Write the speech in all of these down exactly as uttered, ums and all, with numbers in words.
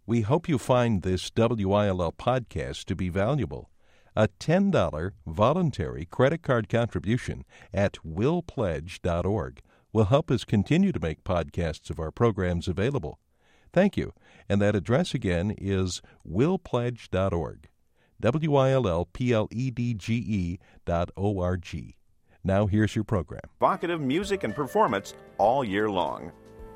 We hope you find this W I L L podcast to be valuable. A ten dollars voluntary credit card contribution at will pledge dot org will help us continue to make podcasts of our programs available. Thank you. And that address again is will pledge dot org. W I L L P L E D G E dot O R G. Now here's your program. Evocative music and performance all year long.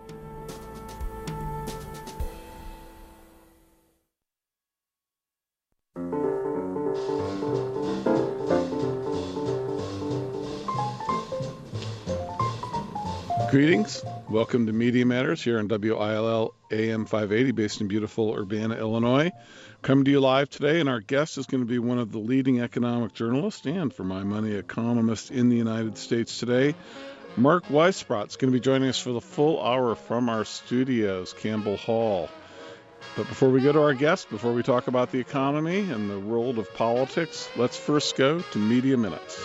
Greetings. Welcome to Media Matters here on W I L L A M five eighty, based in beautiful Urbana, Illinois. Coming to you live today, and our guest is going to be one of the leading economic journalists and, for my money, economists in the United States today. Mark Weisbrot is going to be joining us for the full hour from our studios, Campbell Hall. But before we go to our guest, before we talk about the economy and the world of politics, let's first go to Media Minutes.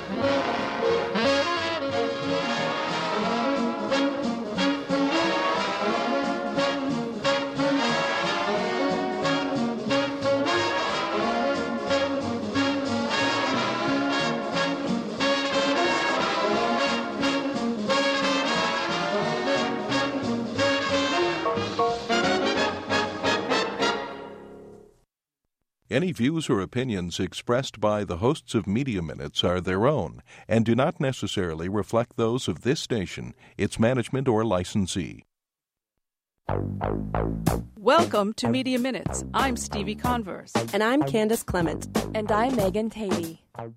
Any views or opinions expressed by the hosts of Media Minutes are their own and do not necessarily reflect those of this station, its management, or licensee. Welcome to Media Minutes. I'm Stevie Converse. And I'm Candace Clement. And I'm Megan Tatey.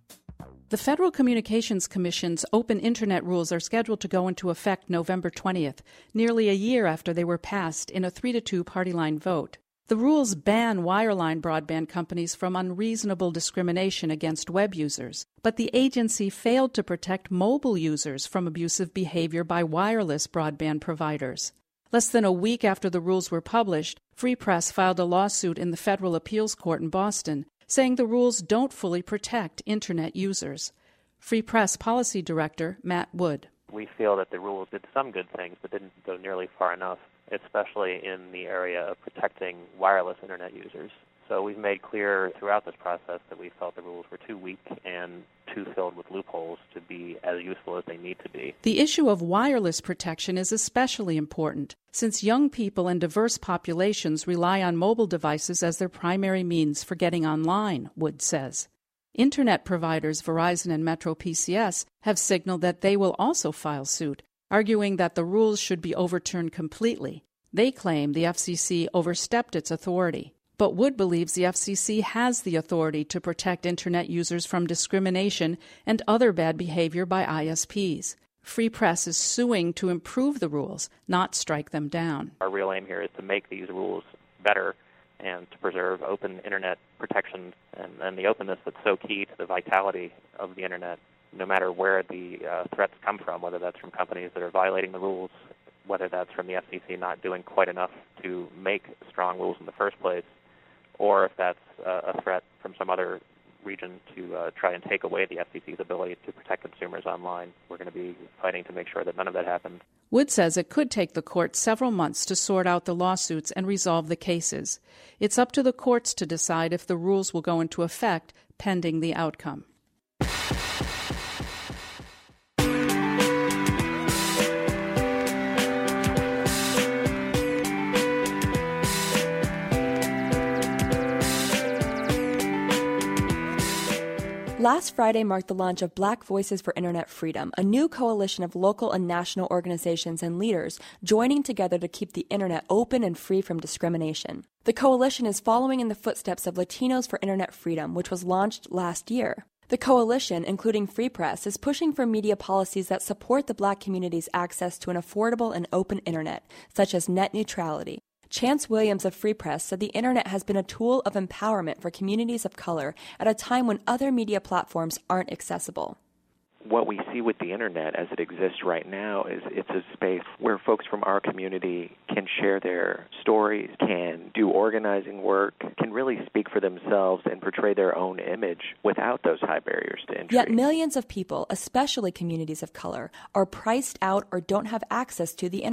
The Federal Communications Commission's open Internet rules are scheduled to go into effect November twentieth, nearly a year after they were passed in a three to two party line vote. The rules ban wireline broadband companies from unreasonable discrimination against web users, but the agency failed to protect mobile users from abusive behavior by wireless broadband providers. Less than a week after the rules were published, Free Press filed a lawsuit in the Federal Appeals Court in Boston, saying the rules don't fully protect Internet users. Free Press Policy Director Matt Wood. We feel that the rules did some good things, but didn't go nearly far enough, especially in the area of protecting wireless Internet users. So we've made clear throughout this process that we felt the rules were too weak and too filled with loopholes to be as useful as they need to be. The issue of wireless protection is especially important, since young people and diverse populations rely on mobile devices as their primary means for getting online, Wood says. Internet providers Verizon and Metro P C S have signaled that they will also file suit, arguing that the rules should be overturned completely. They claim the F C C overstepped its authority. But Wood believes the F C C has the authority to protect Internet users from discrimination and other bad behavior by I S Ps. Free Press is suing to improve the rules, not strike them down. Our real aim here is to make these rules better and to preserve open Internet protection and, and the openness that's so key to the vitality of the Internet, no matter where the uh, threats come from, whether that's from companies that are violating the rules, whether that's from the F C C not doing quite enough to make strong rules in the first place, or if that's uh, a threat from some other region to uh, try and take away the F C C's ability to protect consumers online. We're going to be fighting to make sure that none of that happens. Wood says it could take the court several months to sort out the lawsuits and resolve the cases. It's up to the courts to decide if the rules will go into effect pending the outcome. Last Friday marked the launch of Black Voices for Internet Freedom, a new coalition of local and national organizations and leaders joining together to keep the Internet open and free from discrimination. The coalition is following in the footsteps of Latinos for Internet Freedom, which was launched last year. The coalition, including Free Press, is pushing for media policies that support the Black community's access to an affordable and open Internet, such as net neutrality. Chance Williams of Free Press said the Internet has been a tool of empowerment for communities of color at a time when other media platforms aren't accessible. What we see with the Internet as it exists right now is it's a space where folks from our community can share their stories, can do organizing work, can really speak for themselves and portray their own image without those high barriers to entry. Yet millions of people, especially communities of color, are priced out or don't have access to the Internet.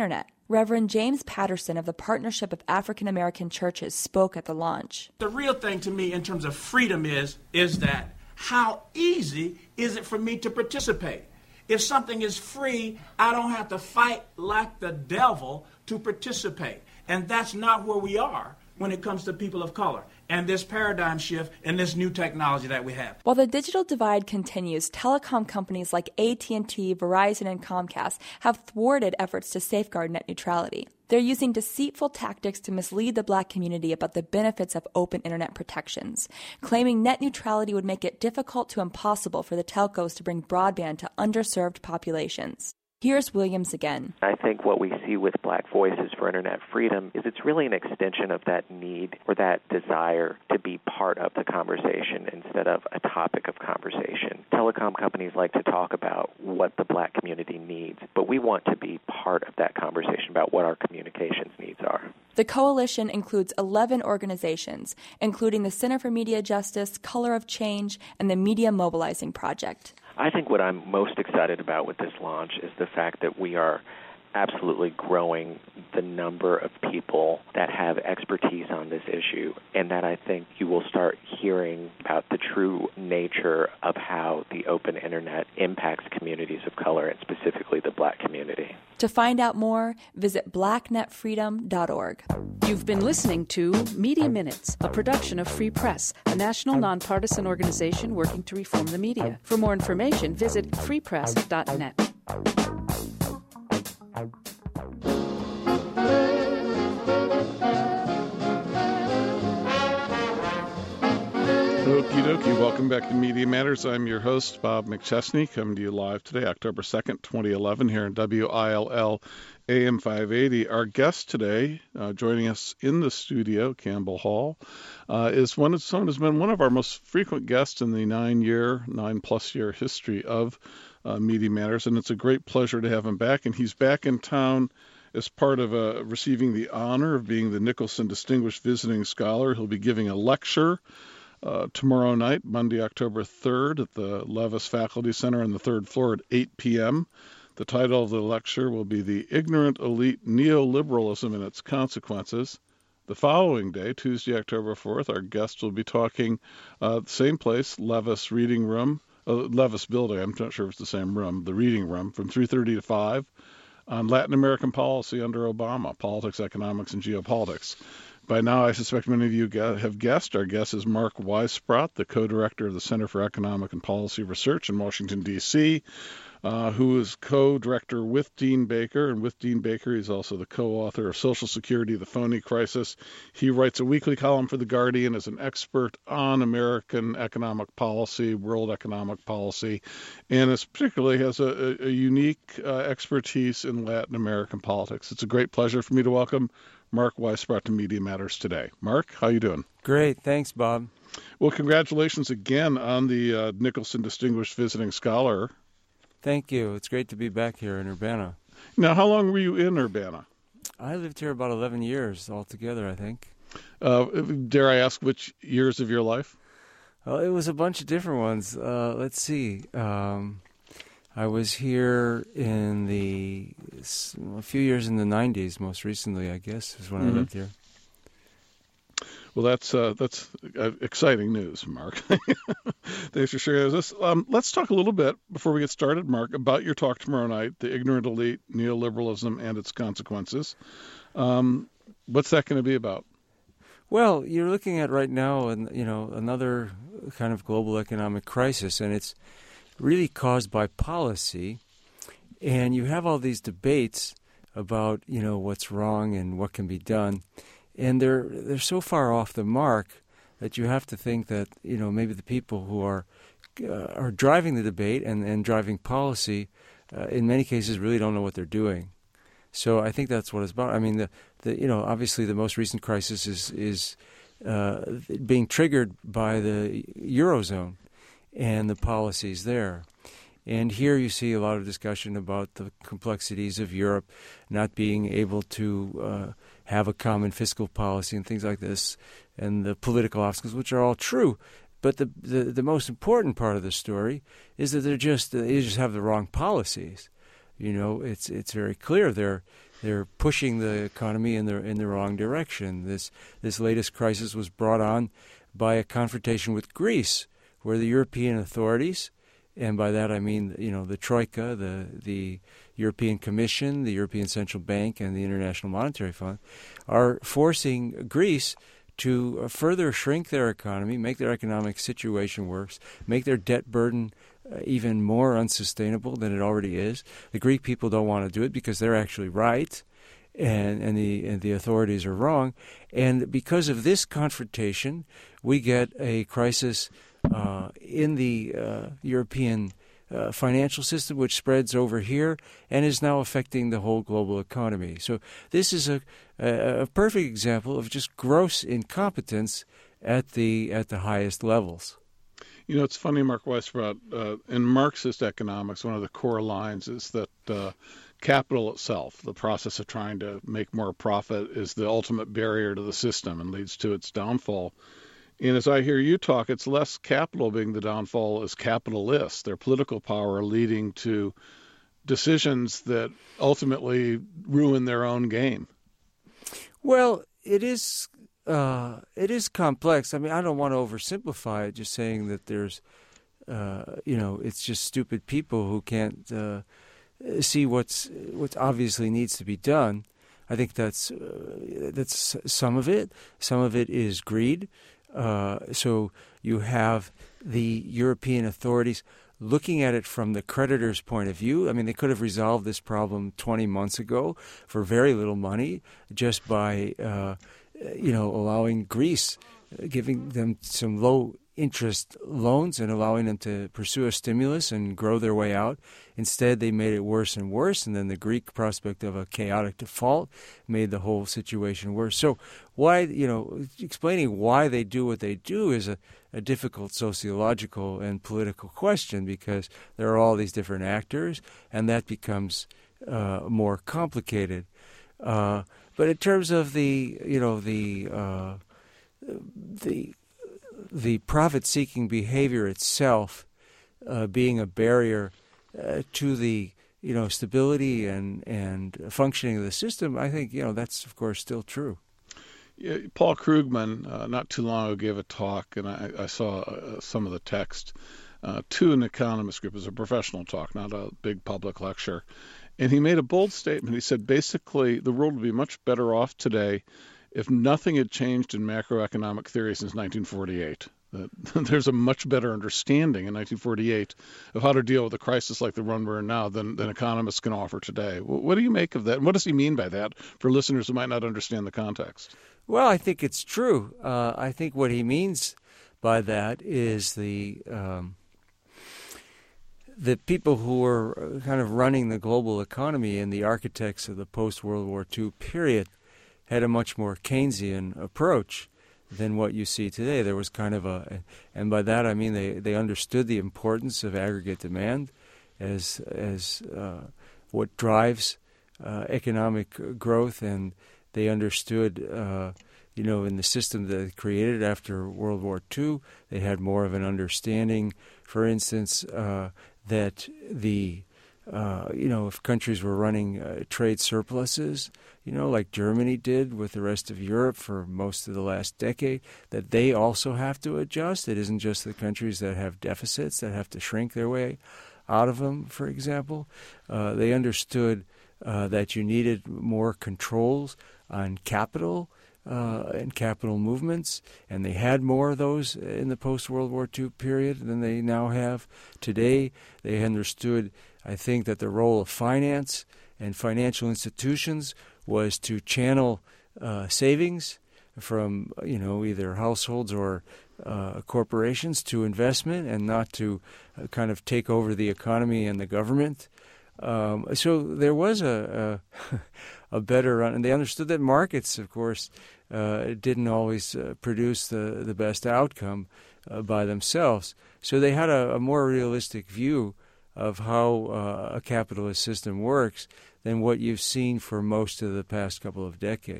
Reverend James Patterson of the Partnership of African American Churches spoke at the launch. The real thing to me in terms of freedom is, is that how easy is it for me to participate? If something is free, I don't have to fight like the devil to participate. And that's not where we are when it comes to people of color and this paradigm shift and this new technology that we have. While the digital divide continues, telecom companies like A T and T, Verizon, and Comcast have thwarted efforts to safeguard net neutrality. They're using deceitful tactics to mislead the Black community about the benefits of open internet protections, claiming net neutrality would make it difficult to impossible for the telcos to bring broadband to underserved populations. Here's Williams again. I think what we see with Black Voices for Internet Freedom is it's really an extension of that need or that desire to be part of the conversation instead of a topic of conversation. Telecom companies like to talk about what the Black community needs, but we want to be part of that conversation about what our communications needs are. The coalition includes eleven organizations, including the Center for Media Justice, Color of Change, and the Media Mobilizing Project. I think what I'm most excited about with this launch is the fact that we are absolutely growing the number of people that have expertise on this issue, and that I think you will start hearing about the true nature of how the open internet impacts communities of color, and specifically the Black community. To find out more, visit black net freedom dot org. You've been listening to Media Minutes, a production of Free Press, a national nonpartisan organization working to reform the media. For more information, visit free press dot net. Okie dokie. Welcome back to Media Matters. I'm your host, Bob McChesney, coming to you live today, October second, twenty eleven, here in W I L L A M five eighty. Our guest today, uh, joining us in the studio, Campbell Hall, uh, is one of, someone who's been one of our most frequent guests in the nine-year, nine-plus-year history of uh, Media Matters, and it's a great pleasure to have him back. And he's back in town as part of uh, receiving the honor of being the Nicholson Distinguished Visiting Scholar. He'll be giving a lecture Uh, tomorrow night, Monday, October third, at the Levis Faculty Center on the third floor at eight p.m. The title of the lecture will be The Ignorant Elite Neoliberalism and Its Consequences. The following day, Tuesday, October fourth, our guest will be talking uh, the same place, Levis Reading Room, uh, Levis Building, I'm not sure if it's the same room, the Reading Room, from three thirty to five, on Latin American policy under Obama, politics, economics, and geopolitics. By now, I suspect many of you have guessed. Our guest is Mark Weisbrot, the co-director of the Center for Economic and Policy Research in Washington, D C, uh, who is co-director with Dean Baker. And with Dean Baker, he's also the co-author of Social Security, The Phony Crisis. He writes a weekly column for The Guardian as an expert on American economic policy, world economic policy, and is particularly has a, a, a unique uh, expertise in Latin American politics. It's a great pleasure for me to welcome Mark Weisbrot to Media Matters today. Mark, how you doing? Great. Thanks, Bob. Well, congratulations again on the uh, Nicholson Distinguished Visiting Scholar. Thank you. It's great to be back here in Urbana. Now, how long were you in Urbana? I lived here about eleven years altogether, I think. Uh, dare I ask which years of your life? Well, it was a bunch of different ones. Uh, let's see. Um, I was here in the a few years in the nineties. Most recently, I guess, is when mm-hmm. I lived here. Well, that's uh, that's uh, exciting news, Mark. Thanks for sharing this. Um, let's talk a little bit before we get started, Mark, about your talk tomorrow night, "The Ignorant Elite: Neoliberalism and Its Consequences." Um, what's that going to be about? Well, you're looking at right now, and you know, another kind of global economic crisis, and it's really caused by policy, and you have all these debates about, you know, what's wrong and what can be done, and they're they're so far off the mark that you have to think that, you know, maybe the people who are uh, are driving the debate and, and driving policy uh, in many cases really don't know what they're doing. So I think that's what it's about. I mean, the, the you know, obviously the most recent crisis is is uh, being triggered by the Eurozone and the policies there. And here you see a lot of discussion about the complexities of Europe not being able to uh, have a common fiscal policy and things like this, and the political obstacles, which are all true. But the the, the most important part of the story is that they're just they just have the wrong policies. You know, it's it's very clear they're they're pushing the economy in the in the wrong direction. This this latest crisis was brought on by a confrontation with Greece, where the European authorities, and by that I mean you know the Troika, the the European Commission, the European Central Bank, and the International Monetary Fund, are forcing Greece to further shrink their economy, make their economic situation worse, make their debt burden uh, even more unsustainable than it already is. The Greek people don't want to do it because they're actually right, and, and, the, and the authorities are wrong. And because of this confrontation, we get a crisis uh, in the uh, European Uh, financial system, which spreads over here and is now affecting the whole global economy. So this is a, a, a perfect example of just gross incompetence at the at the highest levels. You know, it's funny, Mark Weisbrot, uh, in Marxist economics, one of the core lines is that uh, capital itself, the process of trying to make more profit, is the ultimate barrier to the system and leads to its downfall. And as I hear you talk, it's less capital being the downfall as capitalists, their political power leading to decisions that ultimately ruin their own game. Well, it is uh, it is complex. I mean, I don't want to oversimplify it, just saying that there's, uh, you know, it's just stupid people who can't uh, see what's what obviously needs to be done. I think that's uh, that's some of it. Some of it is greed. Uh, so you have the European authorities looking at it from the creditor's point of view. I mean, they could have resolved this problem twenty months ago for very little money just by, uh, you know, allowing Greece, giving them some low-interest loans and allowing them to pursue a stimulus and grow their way out. Instead, they made it worse and worse, and then the Greek prospect of a chaotic default made the whole situation worse. So why, you know, explaining why they do what they do is a, a difficult sociological and political question, because there are all these different actors, and that becomes uh, more complicated. Uh, but in terms of the, you know, the uh, the the profit-seeking behavior itself uh, being a barrier uh, to the, you know, stability and, and functioning of the system, I think, you know, that's, of course, still true. Yeah, Paul Krugman, uh, not too long ago, gave a talk, and I, I saw uh, some of the text uh, to an economist group. It was a professional talk, not a big public lecture. And he made a bold statement. He said, basically, the world would be much better off today if nothing had changed in macroeconomic theory since nineteen forty-eight. That there's a much better understanding in nineteen forty-eight of how to deal with a crisis like the one we're in now than, than economists can offer today. What do you make of that? And what does he mean by that for listeners who might not understand the context? Well, I think it's true. Uh, I think what he means by that is the um, the people who are kind of running the global economy and the architects of the post-World War Two period had a much more Keynesian approach than what you see today. There was kind of a, and by that I mean they, they understood the importance of aggregate demand as as uh, what drives uh, economic growth, and they understood, uh, you know, in the system that they created after World War Two, they had more of an understanding, for instance, uh, that the Uh, you know, if countries were running uh, trade surpluses, you know, like Germany did with the rest of Europe for most of the last decade, that they also have to adjust. It isn't just the countries that have deficits that have to shrink their way out of them, for example. Uh, they understood uh, that you needed more controls on capital uh, and capital movements, and they had more of those in the post-World War Two period than they now have today. They understood, I think, that the role of finance and financial institutions was to channel uh, savings from, you know, either households or uh, corporations to investment, and not to uh, kind of take over the economy and the government. Um, so there was a, a, a better run, and they understood that markets, of course, uh, didn't always uh, produce the, the best outcome uh, by themselves. So they had a, a more realistic view of how uh, a capitalist system works than what you've seen for most of the past couple of decades.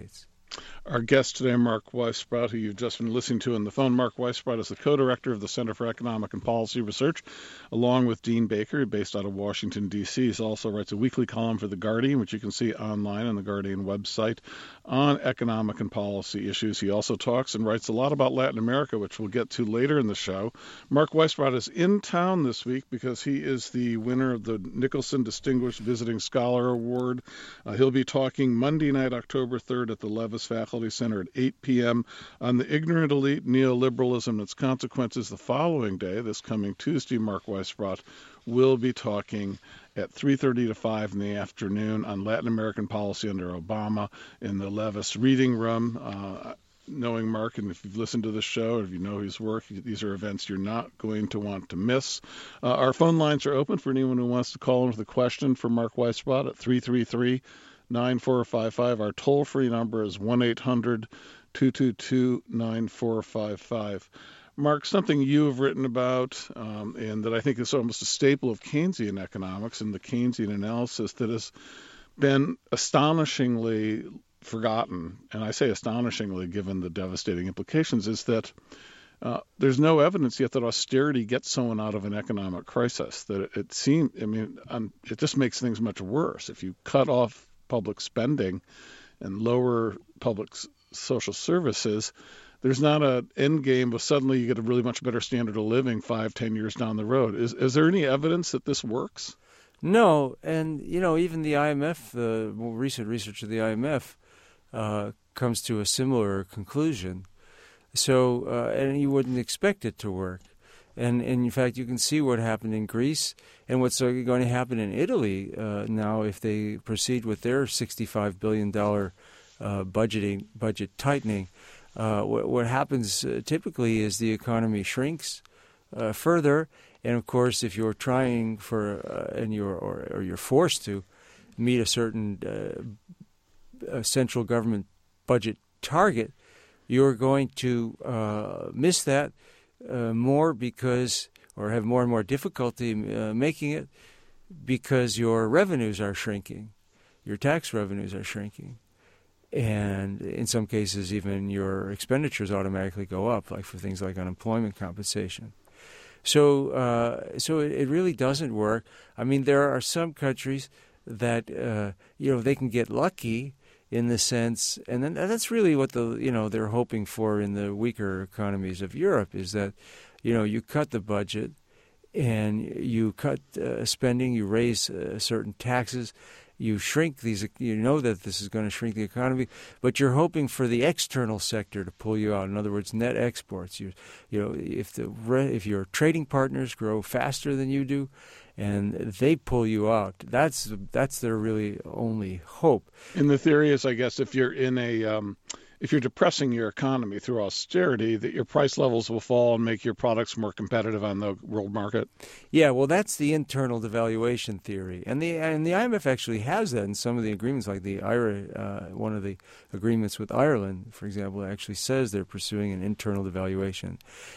Our guest today, Mark Weisbrot, who you've just been listening to on the phone. Mark Weisbrot is the co-director of the Center for Economic and Policy Research, along with Dean Baker, based out of Washington, D C He also writes a weekly column for The Guardian, which you can see online on the Guardian website, on economic and policy issues. He also talks and writes a lot about Latin America, which we'll get to later in the show. Mark Weisbrot is in town this week because he is the winner of the Nicholson Distinguished Visiting Scholar Award. Uh, he'll be talking Monday night, October third, at the Levis Faculty Center at eight p.m. on the ignorant elite, neoliberalism, and its consequences. The following day, this coming Tuesday, Mark Weisbrot will be talking at three thirty to five in the afternoon on Latin American policy under Obama in the Levis Reading Room. Uh, knowing Mark, and if you've listened to this show, or if you know his work, these are events you're not going to want to miss. Uh, our phone lines are open for anyone who wants to call in with a question for Mark Weisbrot at three three three, nine four five five. Our toll-free number is one eight hundred, two two two, nine four five five. Mark, something you have written about, um, and that I think is almost a staple of Keynesian economics and the Keynesian analysis that has been astonishingly forgotten, and I say astonishingly given the devastating implications, is that uh, there's no evidence yet that austerity gets someone out of an economic crisis. That it, it seems, I mean, um, it just makes things much worse. If you cut off public spending and lower public s- social services, there's not an end game of suddenly you get a really much better standard of living five, ten years down the road. Is is there any evidence that this works? No, and you know, even the I M F, the more recent research of the I M F, uh, comes to a similar conclusion. So, uh, and you wouldn't expect it to work. And, and in fact, you can see what happened in Greece and what's going to happen in Italy uh, now if they proceed with their sixty-five billion dollars uh, budgeting budget tightening. Uh, what, what happens uh, typically is the economy shrinks uh, further, and of course, if you're trying for uh, and you're or, or you're forced to meet a certain uh, a central government budget target, you're going to uh, miss that uh, more because, or have more and more difficulty uh, making it because your revenues are shrinking, your tax revenues are shrinking. And in some cases, even your expenditures automatically go up, like for things like unemployment compensation. So, uh, so it, it really doesn't work. I mean, there are some countries that uh, you know they can get lucky in the sense, and then that's really what the you know they're hoping for in the weaker economies of Europe is that you know you cut the budget and you cut uh, spending, you raise uh, certain taxes. You shrink these, you know that this is going to shrink the economy, but you're hoping for the external sector to pull you out. In other words, net exports. You, you know, if the if your trading partners grow faster than you do, and they pull you out, that's that's their really only hope. And the theory is, I guess, if you're in a um, if you're depressing your economy through austerity, that your price levels will fall and make your products more competitive on the world market. Yeah, well, that's the internal devaluation theory, and the and the I M F actually has that in some of the agreements, like the I R A. Uh, one of the agreements with Ireland, for example, actually says they're pursuing an internal devaluation,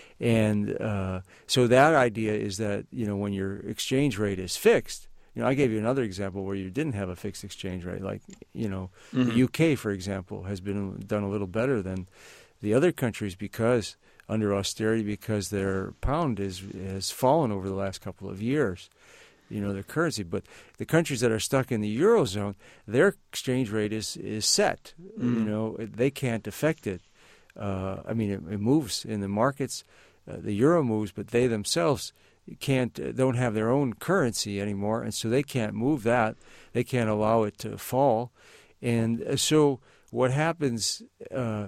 and uh, so that idea is that you know when your exchange rate is fixed. You know, I gave you another example where you didn't have a fixed exchange rate, like you know, mm-hmm. the U K, for example, has been done a little better than the other countries because under austerity, because their pound is has fallen over the last couple of years. You know, their currency, but the countries that are stuck in the eurozone, their exchange rate is is set. Mm-hmm. You know, they can't affect it. Uh, I mean, it, it moves in the markets. Uh, the euro moves, but they themselves can't don't have their own currency anymore, and so they can't move that. They can't allow it to fall, and so what happens uh,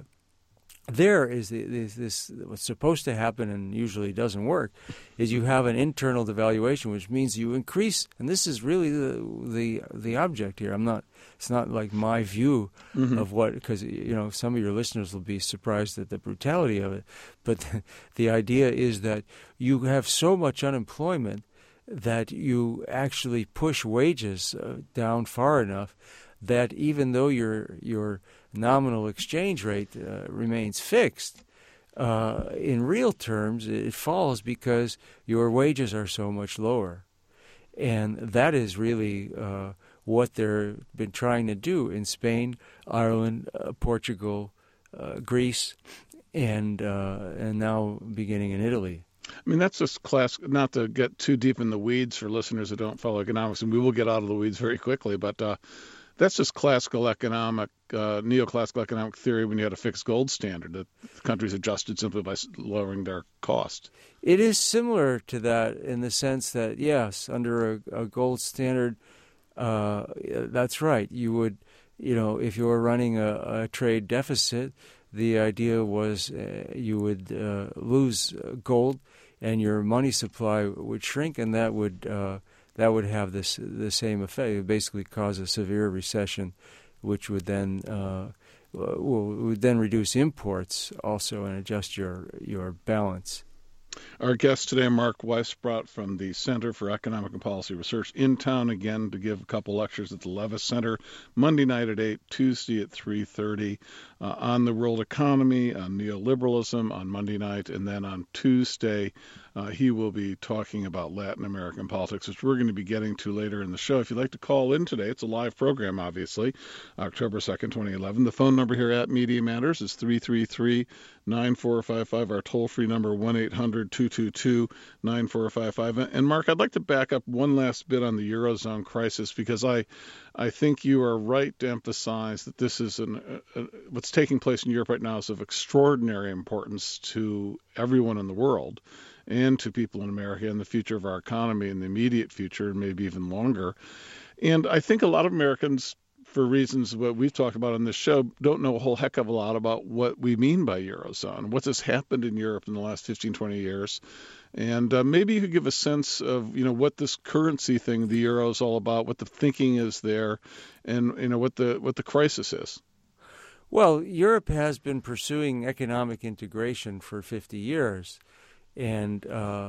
there is this, this what's supposed to happen, and usually doesn't work, is you have an internal devaluation, which means you increase, and this is really the the the object here. I'm not. It's not like my view mm-hmm. of what, because you know some of your listeners will be surprised at the brutality of it, but the idea is that you have so much unemployment that you actually push wages uh, down far enough that even though your your nominal exchange rate uh, remains fixed, uh, in real terms it falls because your wages are so much lower, and that is really uh, what they've been trying to do in Spain, Ireland, uh, Portugal, uh, Greece, and uh, and now beginning in Italy. I mean, that's just class, not to get too deep in the weeds for listeners who don't follow economics, and we will get out of the weeds very quickly, but uh, that's just classical economic, uh, neoclassical economic theory when you had a fixed gold standard that countries adjusted simply by lowering their cost. It is similar to that in the sense that, yes, under a, a gold standard, uh, that's right. You would, you know, if you were running a, a trade deficit, the idea was uh, you would uh, lose gold and your money supply would shrink, and that would uh, that would have this the same effect. It would basically cause a severe recession, which would then uh, would then reduce imports also and adjust your your balance. Our guest today, Mark Weisbrot from the Center for Economic and Policy Research, in town again to give a couple lectures at the Levis Center, Monday night at eight, Tuesday at three thirty, uh, on the world economy, on neoliberalism on Monday night, and then on Tuesday uh, he will be talking about Latin American politics, which we're going to be getting to later in the show. If you'd like to call in today, it's a live program, obviously, October second, twenty eleven. The phone number here at Media Matters is three three three, nine four five five, our toll-free number one eight hundred, two two two, nine four five five. And Mark, I'd like to back up one last bit on the Eurozone crisis, because I I think you are right to emphasize that this is an, uh, what's taking place in Europe right now is of extraordinary importance to everyone in the world and to people in America and the future of our economy in the immediate future and maybe even longer. And I think a lot of Americans, for reasons what we've talked about on this show, don't know a whole heck of a lot about what we mean by Eurozone, what has happened in Europe in the last fifteen, twenty years. And uh, maybe you could give a sense of, you know, what this currency thing, the euro, is all about, what the thinking is there, and, you know, what the what the crisis is. Well, Europe has been pursuing economic integration for fifty years, and uh,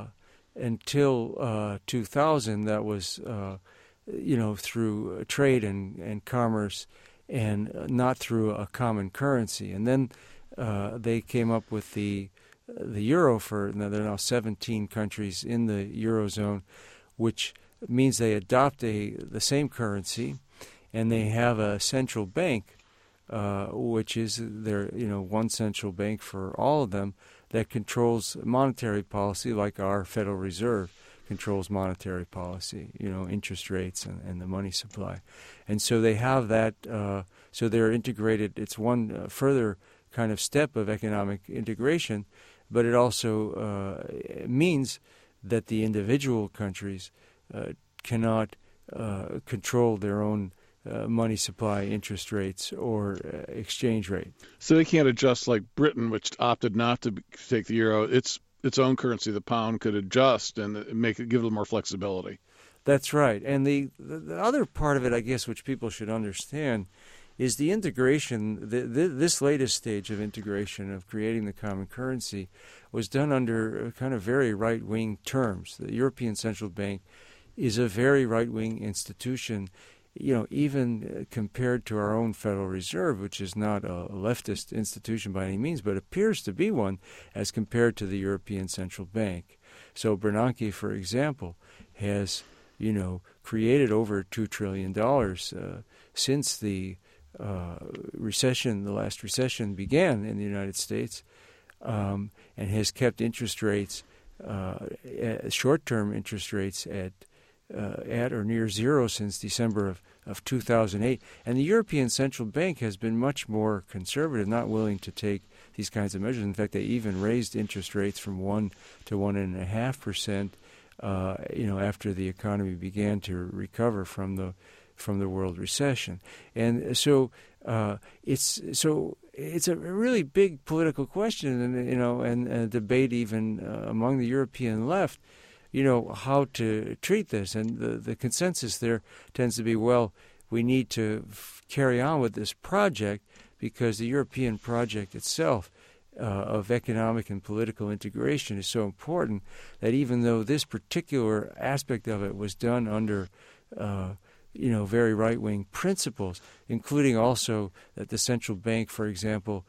until uh, two thousand, that was uh, you know, through trade and, and commerce, and not through a common currency. And then uh, they came up with the the euro. For now, there are now seventeen countries in the Eurozone, which means they adopt a the same currency, and they have a central bank, uh, which is their you know one central bank for all of them that controls monetary policy, like our Federal Reserve controls monetary policy, you know, interest rates and, and the money supply. And so they have that, uh, so they're integrated. It's one uh, further kind of step of economic integration, but it also uh, means that the individual countries uh, cannot uh, control their own uh, money supply, interest rates, or uh, exchange rate. So they can't adjust like Britain, which opted not to take the euro. It's its own currency, the pound, could adjust and make it give it a little more flexibility. That's right. And the, the other part of it, I guess, which people should understand, is the integration. The, the, this latest stage of integration, of creating the common currency, was done under kind of very right-wing terms. The European Central Bank is a very right-wing institution, you know, even compared to our own Federal Reserve, which is not a leftist institution by any means, but appears to be one as compared to the European Central Bank. So Bernanke, for example, has, you know, created over two trillion dollars uh, since the uh, recession, the last recession began in the United States, um, and has kept interest rates, uh, short-term interest rates at Uh, at or near zero since December of, of two thousand eight. And the European Central Bank has been much more conservative, not willing to take these kinds of measures. In fact, they even raised interest rates from one to one and a half percent, uh, you know, after the economy began to recover from the from the world recession. And so uh, it's so it's a really big political question, and you know, and a debate even uh, among the European left, you know, how to treat this. And the, the consensus there tends to be, well, we need to f- carry on with this project because the European project itself uh, of economic and political integration is so important that even though this particular aspect of it was done under, uh, you know, very right-wing principles, including also that the central bank, for example,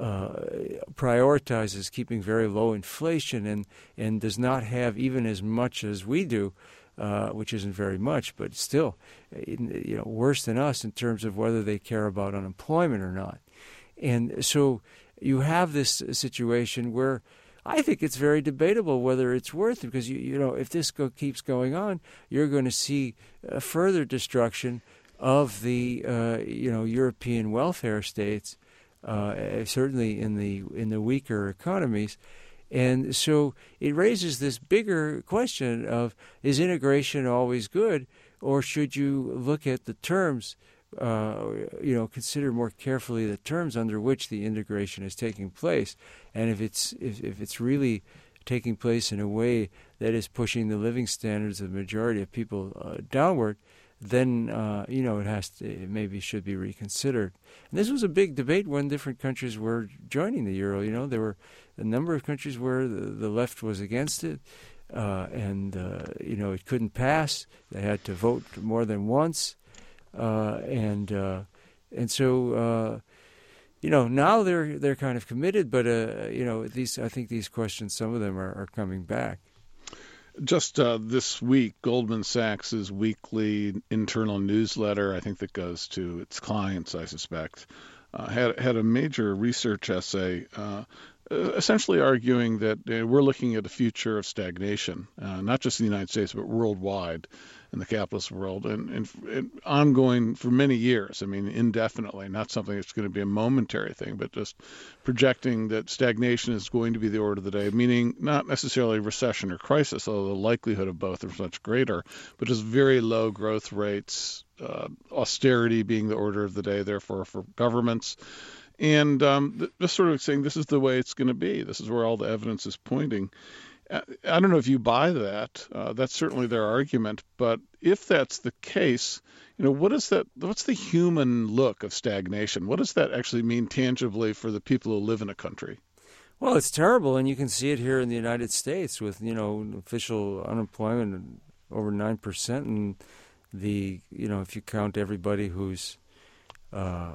Uh, prioritizes keeping very low inflation and, and does not have even as much as we do uh, which isn't very much, but still, you know, worse than us in terms of whether they care about unemployment or not. And so you have this situation where I think it's very debatable whether it's worth it, because, you, you know, if this go, keeps going on, you're going to see uh, further destruction of the, uh, you know, European welfare states, uh, certainly in the in the weaker economies. And so it raises this bigger question of, is integration always good, or should you look at the terms, uh, you know, consider more carefully the terms under which the integration is taking place, and if it's if, if it's really taking place in a way that is pushing the living standards of the majority of people uh, downward, then uh, you know it has to, it maybe should be reconsidered. And this was a big debate when different countries were joining the euro. You know, there were a number of countries where the, the left was against it, uh, and uh, you know it couldn't pass. They had to vote more than once, uh, and uh, and so uh, you know now they're they're kind of committed. But uh, you know these I think these questions, some of them are, are coming back. Just uh, this week, Goldman Sachs' weekly internal newsletter, I think that goes to its clients, I suspect, uh, had had a major research essay uh, essentially arguing that uh, we're looking at a future of stagnation, uh, not just in the United States, but worldwide in the capitalist world, and, and, and ongoing for many years. I mean, indefinitely, not something that's going to be a momentary thing, but just projecting that stagnation is going to be the order of the day, meaning not necessarily recession or crisis, although the likelihood of both is much greater, but just very low growth rates, uh, austerity being the order of the day, therefore, for governments. And um, just sort of saying this is the way it's going to be. This is where all the evidence is pointing. I don't know if you buy that. Uh, that's certainly their argument. But if that's the case, you know, what is that? What's the human look of stagnation? What does that actually mean tangibly for the people who live in a country? Well, it's terrible, and you can see it here in the United States with, you know, official unemployment over nine percent, and the, you know, if you count everybody who's, uh,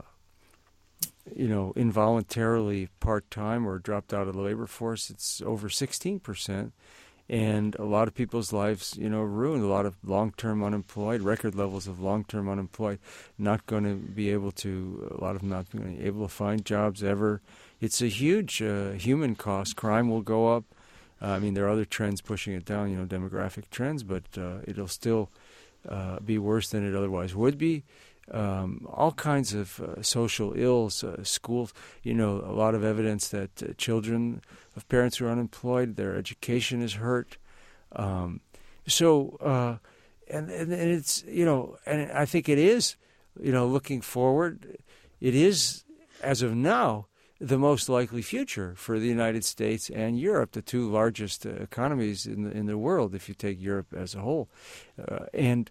you know, involuntarily part-time or dropped out of the labor force, it's over sixteen percent. And a lot of people's lives, you know, ruined. A lot of long-term unemployed, record levels of long-term unemployed, not going to be able to, a lot of them not going to be able to find jobs ever. It's a huge uh, human cost. Crime will go up. Uh, I mean, there are other trends pushing it down, you know, demographic trends, but uh, it'll still uh, be worse than it otherwise would be. Um, all kinds of uh, social ills, uh, schools, you know, a lot of evidence that uh, children of parents who are unemployed, their education is hurt. Um, so, uh, and, and, and it's, you know, and I think it is, you know, looking forward, it is, as of now, the most likely future for the United States and Europe, the two largest uh, economies in the, in the world, if you take Europe as a whole. Uh, and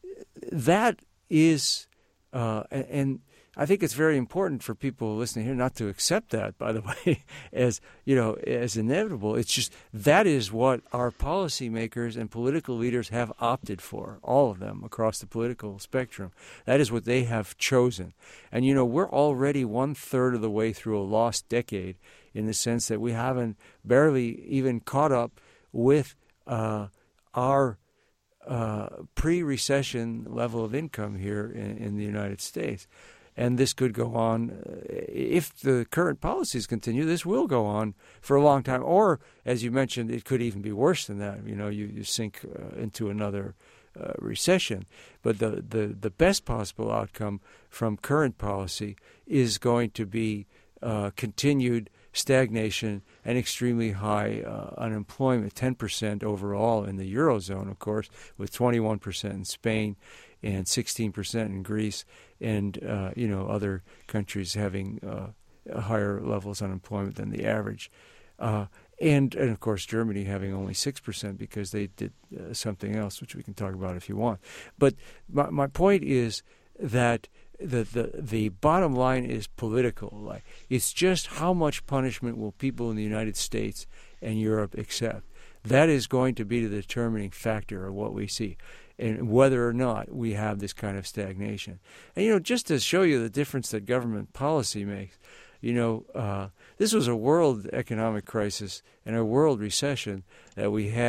that is... Uh, and, and I think it's very important for people listening here not to accept that, by the way, as, you know, as inevitable. It's just that is what our policymakers and political leaders have opted for, all of them across the political spectrum. That is what they have chosen. And, you know, we're already one third of the way through a lost decade in the sense that we haven't barely even caught up with uh, our Uh, pre-recession level of income here in, in the United States. And this could go on, uh, if the current policies continue, this will go on for a long time. Or, as you mentioned, it could even be worse than that. You know, you, you sink uh, into another uh, recession. But the, the, the best possible outcome from current policy is going to be uh, continued stagnation and extremely high uh, unemployment, ten percent overall in the Eurozone, of course, with twenty-one percent in Spain and sixteen percent in Greece, and, uh, you know, other countries having uh, higher levels of unemployment than the average. Uh, and, and, of course, Germany having only six percent because they did uh, something else, which we can talk about if you want. But my, my point is that The, the the bottom line is political. Like, it's just how much punishment will people in the United States and Europe accept. That is going to be the determining factor of what we see, and whether or not we have this kind of stagnation. And, you know, just to show you the difference that government policy makes, you know, uh, this was a world economic crisis and a world recession that we had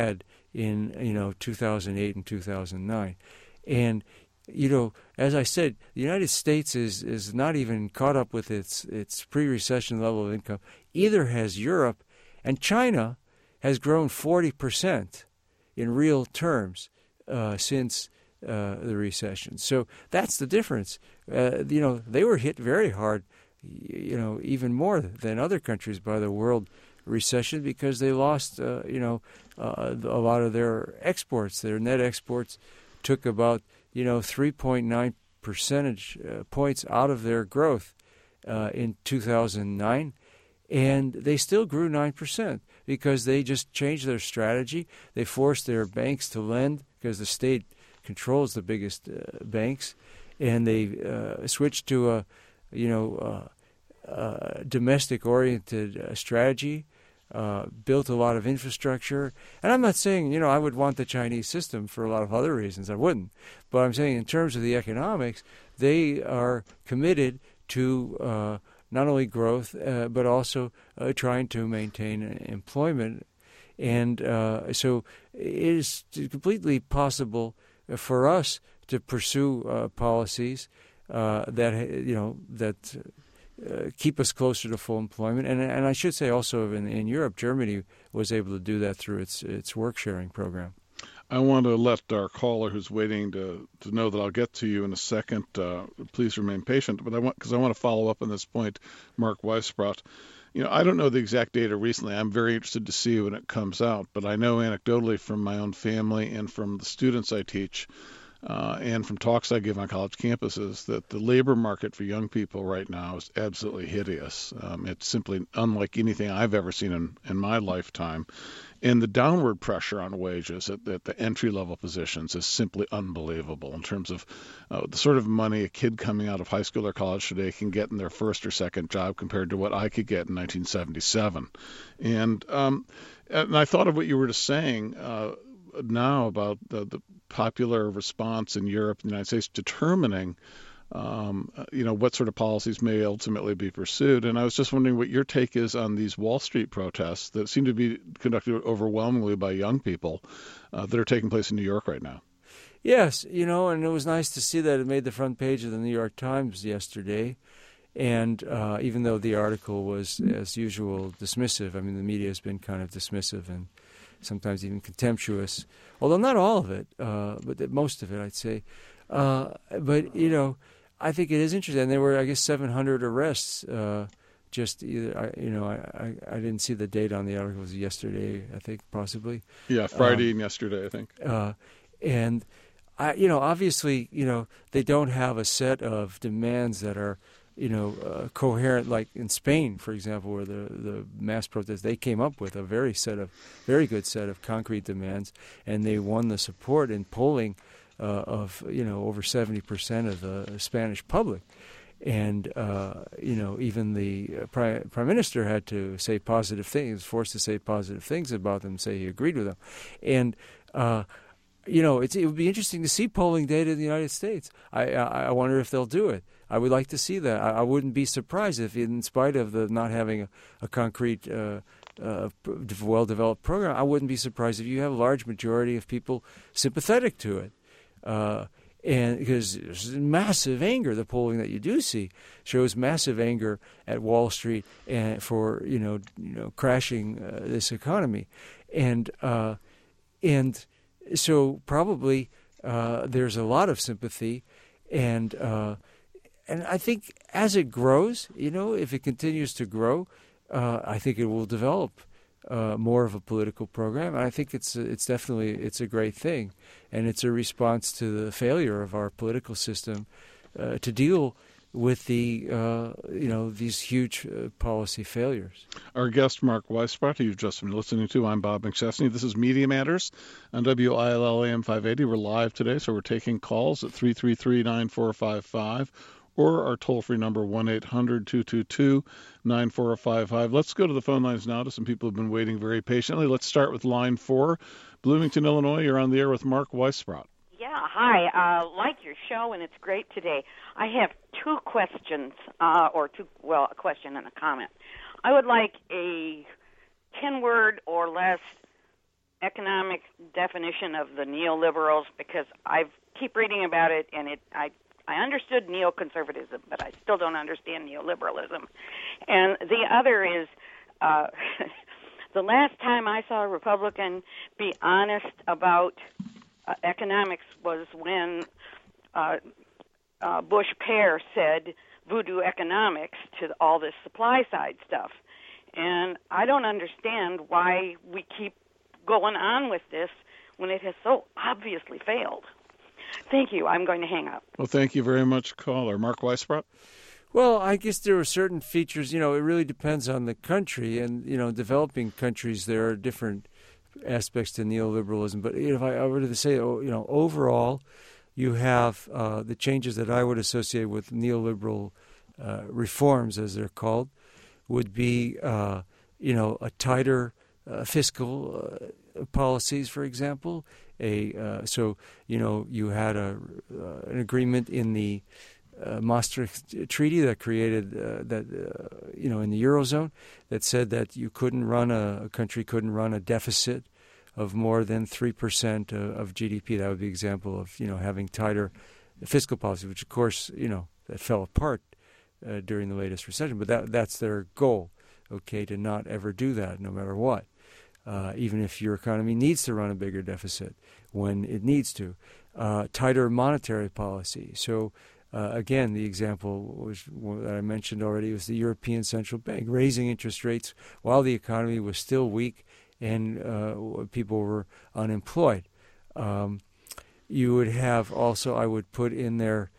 in you know two thousand eight and two thousand nine, and you know, as I said, the United States is, is not even caught up with its its pre-recession level of income. Either has Europe, and China has grown forty percent in real terms uh, since uh, the recession. So that's the difference. Uh, you know, they were hit very hard, you know, even more than other countries by the world recession because they lost, uh, you know, uh, a lot of their exports. Their net exports took about you know, three point nine percentage uh, points out of their growth uh, in two thousand nine, and they still grew nine percent because they just changed their strategy. They forced their banks to lend because the state controls the biggest uh, banks, and they uh, switched to a, you know, uh, uh, domestic-oriented uh, strategy. Uh, built a lot of infrastructure. And I'm not saying, you know, I would want the Chinese system for a lot of other reasons. I wouldn't. But I'm saying in terms of the economics, they are committed to uh, not only growth, uh, but also uh, trying to maintain employment. And uh, so it is completely possible for us to pursue uh, policies uh, that, you know, that... Uh, keep us closer to full employment, and and I should say also in, in Europe, Germany was able to do that through its its work sharing program. I want to let our caller who's waiting to, to know that I'll get to you in a second. Uh, please remain patient, but I want because I want to follow up on this point, Mark Weisbrot. You know, I don't know the exact data recently. I'm very interested to see when it comes out, but I know anecdotally from my own family and from the students I teach. Uh, and from talks I give on college campuses, that the labor market for young people right now is absolutely hideous. Um, it's simply unlike anything I've ever seen in, in my lifetime. And the downward pressure on wages at, at the entry-level positions is simply unbelievable in terms of uh, the sort of money a kid coming out of high school or college today can get in their first or second job compared to what I could get in nineteen seventy-seven. And, um, and I thought of what you were just saying uh, now about the, the popular response in Europe and the United States determining, um, you know, what sort of policies may ultimately be pursued. And I was just wondering what your take is on these Wall Street protests that seem to be conducted overwhelmingly by young people uh, that are taking place in New York right now. Yes, you know, and it was nice to see that it made the front page of the New York Times yesterday. And uh, even though the article was, as usual, dismissive, I mean, the media has been kind of dismissive and sometimes even contemptuous, although not all of it, uh, but most of it, I'd say. Uh, but, you know, I think it is interesting. And there were, I guess, seven hundred arrests. Uh, just either, I, you know, I, I, I didn't see the date on the article. It was yesterday, I think, possibly. Yeah, Friday um, and yesterday, I think. Uh, and, I, you know, obviously, you know, they don't have a set of demands that are, you know, uh, coherent, like in Spain, for example, where the, the mass protests, they came up with a very set of, very good set of concrete demands, and they won the support in polling uh, of, you know, over seventy percent of the Spanish public. And, uh, you know, even the uh, prime, prime minister had to say positive things, forced to say positive things about them, say he agreed with them. And, uh, you know, it's, it would be interesting to see polling data in the United States. I, I, I wonder if they'll do it. I would like to see that. I, I wouldn't be surprised if, in spite of the not having a, a concrete, uh, uh, well-developed program, I wouldn't be surprised if you have a large majority of people sympathetic to it. Uh, and because there's massive anger, the polling that you do see shows massive anger at Wall Street and for you know you know crashing uh, this economy, and uh, and so probably uh, there's a lot of sympathy, and. Uh, And I think as it grows, you know, if it continues to grow, uh, I think it will develop uh, more of a political program. And I think it's it's definitely it's a great thing, and it's a response to the failure of our political system uh, to deal with the uh, you know these huge uh, policy failures. Our guest, Mark Weisbrot, who you've just been listening to. I'm Bob McChesney. This is Media Matters on W I L L A M five eighty. We're live today, so we're taking calls at three three three, nine four five five. Or our toll-free number, one eight hundred, two two two, nine four five five. Let's go to the phone lines now to some people who have been waiting very patiently. Let's start with line four. Bloomington, Illinois, you're on the air with Mark Weisbrot. Yeah, hi. Uh, like your show, and it's great today. I have two questions, uh, or two, well, a question and a comment. I would like a ten-word or less economic definition of the neoliberals? Because I keep reading about it, and it I I understood neoconservatism, but I still don't understand neoliberalism. And the other is, uh, the last time I saw a Republican be honest about uh, economics was when uh, uh, Bush père said voodoo economics to all this supply side stuff. And I don't understand why we keep going on with this when it has so obviously failed. Thank you. I'm going to hang up. Well, thank you very much, caller. Mark Weisbrot? Well, I guess there are certain features, you know, it really depends on the country. And, you know, developing countries, there are different aspects to neoliberalism. But if I were to say, you know, overall, you have uh, the changes that I would associate with neoliberal uh, reforms, as they're called, would be, uh, you know, a tighter uh, fiscal uh, policies, for example. A uh, so you know you had a uh, an agreement in the uh, Maastricht Treaty that created uh, that uh, you know in the Eurozone that said that you couldn't run a, a country couldn't run a deficit of more than three percent of G D P. That would be an example of you know having tighter fiscal policy, which of course you know that fell apart uh, during the latest recession. But that that's their goal, okay, to not ever do that, no matter what. Uh, even if your economy needs to run a bigger deficit when it needs to. Uh, tighter monetary policy. So, uh, again, the example was, that I mentioned already was the European Central Bank raising interest rates while the economy was still weak and uh, people were unemployed. Um, you would have also, I would put in there,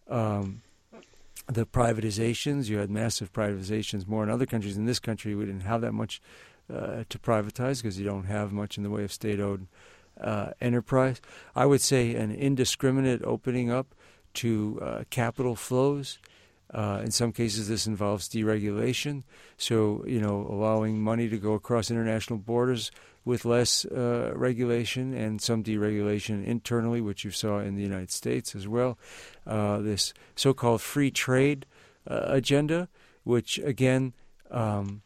um, the privatizations. You had massive privatizations more in other countries. In this country, we didn't have that much Uh, to privatize because you don't have much in the way of state-owned uh, enterprise. I would say an indiscriminate opening up to uh, capital flows. Uh, in some cases, this involves deregulation. So, you know, allowing money to go across international borders with less uh, regulation and some deregulation internally, which you saw in the United States as well. Uh, this so-called free trade uh, agenda, which, again, um,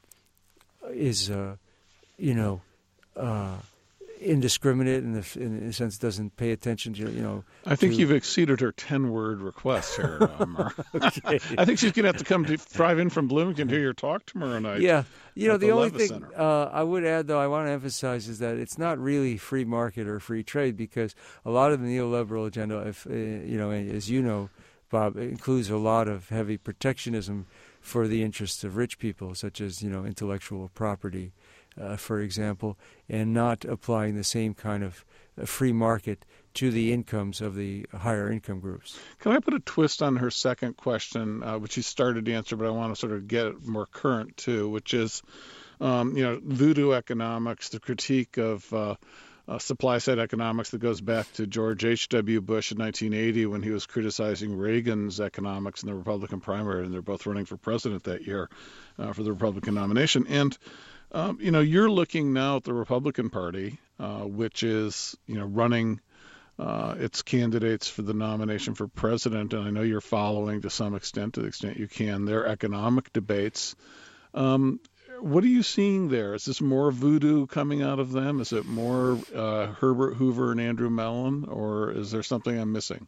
is, uh, you know, uh, indiscriminate in the, in the sense doesn't pay attention to, you know. I think to... you've exceeded her ten-word request here, uh, Mark. Okay. I think she's going to have to come to, drive in from Bloomington to hear your talk tomorrow night. Yeah. You know, the, the only Levis thing uh, I would add, though, I want to emphasize is that it's not really free market or free trade because a lot of the neoliberal agenda, if uh, you know, as you know, Bob, includes a lot of heavy protectionism for the interests of rich people, such as, you know, intellectual property, uh, for example, and not applying the same kind of uh, free market to the incomes of the higher income groups. Can I put a twist on her second question, uh, which you started to answer, but I want to sort of get it more current too, which is, um, you know, voodoo economics, the critique of uh, Uh, supply-side economics that goes back to George H W. Bush in nineteen eighty when he was criticizing Reagan's economics in the Republican primary, and they're both running for president that year uh, for the Republican nomination. And, um, you know, you're looking now at the Republican Party, uh, which is, you know, running uh, its candidates for the nomination for president, and I know you're following to some extent, to the extent you can, their economic debates. Um, What are you seeing there? Is this more voodoo coming out of them? Is it more uh, Herbert Hoover and Andrew Mellon, or is there something I'm missing?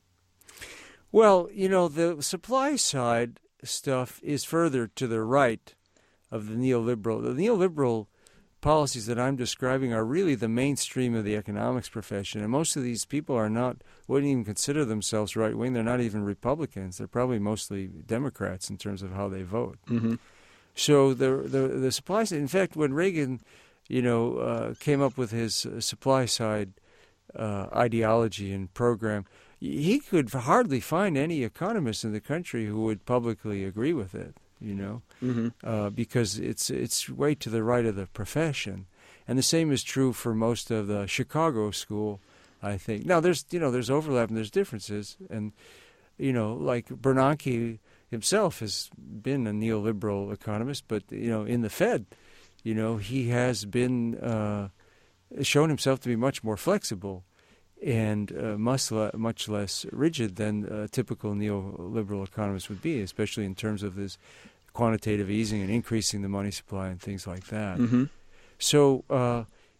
Well, you know, the supply side stuff is further to the right of the neoliberal. The neoliberal policies that I'm describing are really the mainstream of the economics profession, and most of these people are not, wouldn't even consider themselves right-wing. They're not even Republicans. They're probably mostly Democrats in terms of how they vote. Mm-hmm. So the, the the supply side, in fact, when Reagan, you know, uh, came up with his uh, supply side uh, ideology and program, he could hardly find any economist in the country who would publicly agree with it, you know, mm-hmm. uh, because it's it's way to the right of the profession, and the same is true for most of the Chicago school, I think. Now there's you know there's overlap and there's differences, and you know like Bernanke himself has been a neoliberal economist, but you know, in the Fed, you know, he has been uh, shown himself to be much more flexible and uh, much le- much less rigid than a typical neoliberal economist would be, especially in terms of this quantitative easing and increasing the money supply and things like that. Mm-hmm. So, uh,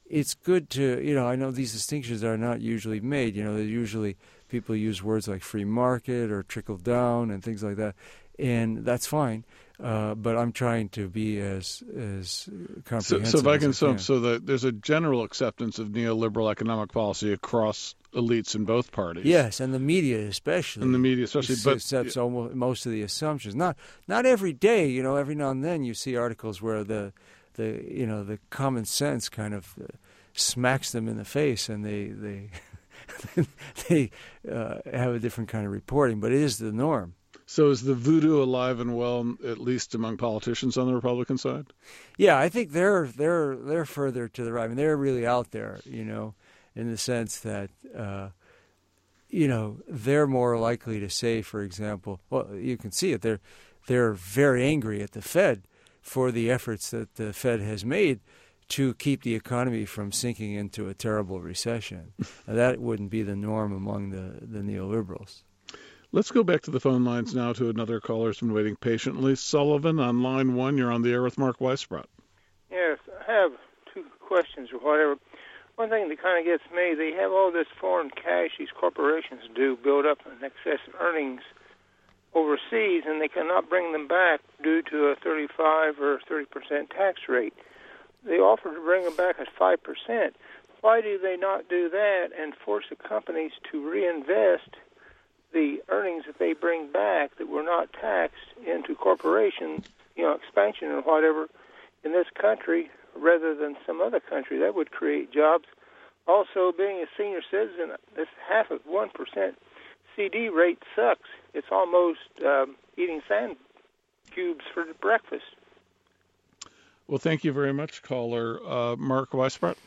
it's good to, you know, I know these distinctions are not usually made. You know, they're usually people use words like free market or trickle down and things like that, and that's fine. Uh, but I'm trying to be as as comprehensive. So, so if I can as I sum, can. so that there's a general acceptance of neoliberal economic policy across elites in both parties. Yes, and the media especially. And the media especially, but accepts almost most of the assumptions. Not not every day, you know. Every now and then you see articles where the the you know the common sense kind of uh, smacks them in the face, and they they they uh, have a different kind of reporting. But it is the norm. So is the voodoo alive and well, at least among politicians on the Republican side? Yeah, I think they're they're they're further to the right. I mean, they're really out there, you know, in the sense that uh, you know they're more likely to say, for example, well, you can see it. They're they're very angry at the Fed for the efforts that the Fed has made to keep the economy from sinking into a terrible recession. Now, that wouldn't be the norm among the, the neoliberals. Let's go back to the phone lines now to another caller who's been waiting patiently. Sullivan on line one, you're on the air with Mark Weisbrot. Yes, I have two questions or whatever. One thing that kind of gets me, they have all this foreign cash these corporations do build up in excess earnings overseas, and they cannot bring them back due to a thirty-five or thirty percent tax rate. They offer to bring them back at five percent. Why do they not do that and force the companies to reinvest the earnings that they bring back that were not taxed into corporation, you know, expansion or whatever in this country rather than some other country? That would create jobs. Also, being a senior citizen, this half of one percent C D rate sucks. It's almost um, eating sand cubes for breakfast. Well, thank you very much, caller. Uh, Mark Weisbrot?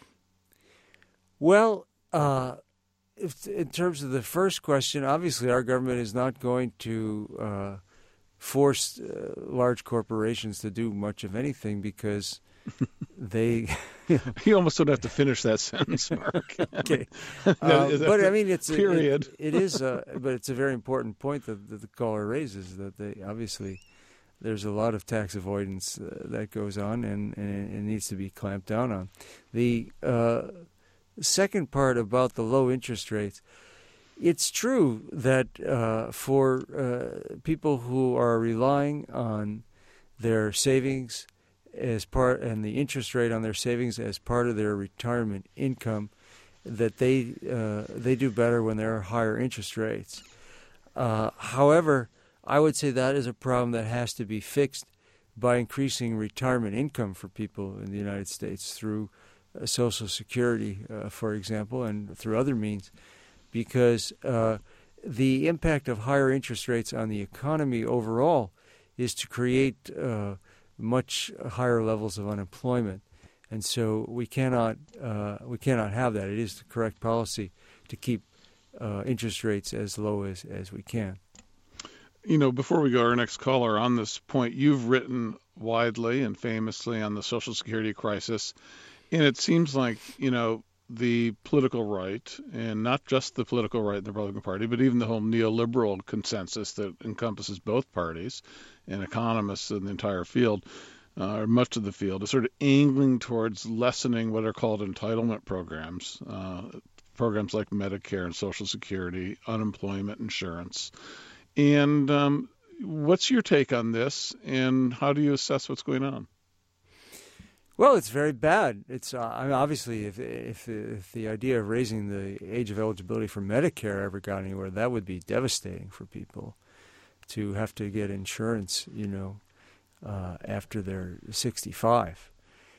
Well, uh, if, in terms of the first question, obviously our government is not going to uh, force uh, large corporations to do much of anything because they... You almost don't have to finish that sentence, Mark. Okay. that, uh, that, but, I mean, it's... Period. It, it is, uh, but it's a very important point that, that the caller raises, that they obviously... There's a lot of tax avoidance uh, that goes on, and, and it needs to be clamped down on. The uh, second part about the low interest rates, it's true that uh, for uh, people who are relying on their savings as part and the interest rate on their savings as part of their retirement income, that they uh, they do better when there are higher interest rates. Uh, however, I would say that is a problem that has to be fixed by increasing retirement income for people in the United States through uh, Social Security, uh, for example, and through other means, because uh, the impact of higher interest rates on the economy overall is to create uh, much higher levels of unemployment, and so we cannot uh, we cannot have that. It is the correct policy to keep uh, interest rates as low as, as we can. You know, before we go to our next caller on this point, you've written widely and famously on the Social Security crisis, and it seems like, you know, the political right, and not just the political right in the Republican Party, but even the whole neoliberal consensus that encompasses both parties and economists in the entire field, uh, or much of the field, is sort of angling towards lessening what are called entitlement programs, uh, programs like Medicare and Social Security, unemployment insurance. And um, what's your take on this, and how do you assess what's going on? Well, it's very bad. It's uh, I mean, obviously, if, if if the idea of raising the age of eligibility for Medicare ever got anywhere, that would be devastating for people to have to get insurance, you know, uh, after they're sixty-five,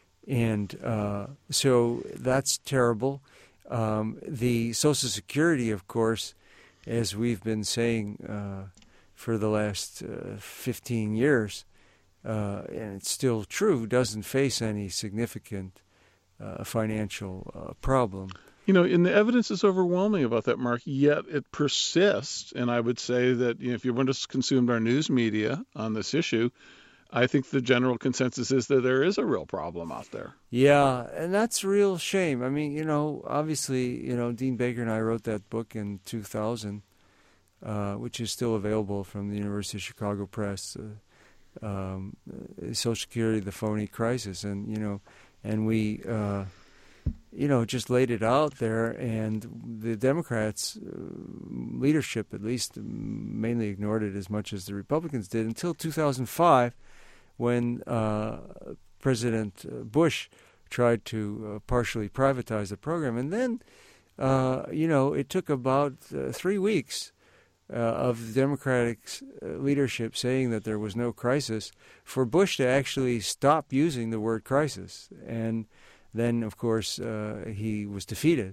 and uh, so that's terrible. Um, the Social Security, of course, as we've been saying uh, for the last uh, fifteen years, uh, and it's still true, doesn't face any significant uh, financial uh, problem. You know, and the evidence is overwhelming about that, Mark, yet it persists. And I would say that, you know, if you want to consume our news media on this issue, I think the general consensus is that there is a real problem out there. Yeah, and that's a real shame. I mean, you know, obviously, you know, Dean Baker and I wrote that book in two thousand, uh, which is still available from the University of Chicago Press, uh, um, Social Security, the Phony Crisis. And, you know, and we, uh, you know, just laid it out there, and the Democrats' uh, leadership, at least, mainly ignored it as much as the Republicans did until two thousand five, when uh, President Bush tried to uh, partially privatize the program. And then, uh, you know, it took about uh, three weeks uh, of the Democratic uh, leadership saying that there was no crisis for Bush to actually stop using the word crisis. And then, of course, uh, he was defeated.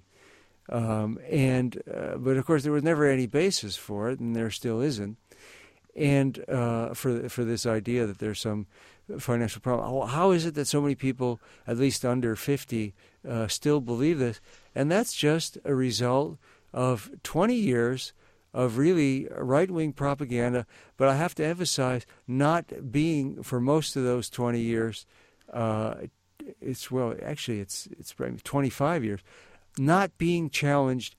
Um, and uh, but, of course, there was never any basis for it, and there still isn't. And uh, for for this idea that there's some financial problem. How is it that so many people, at least under fifty, uh, still believe this? And that's just a result of twenty years of really right-wing propaganda. But I have to emphasize, not being, for most of those twenty years, uh, it's, well, actually it's it's twenty-five years, not being challenged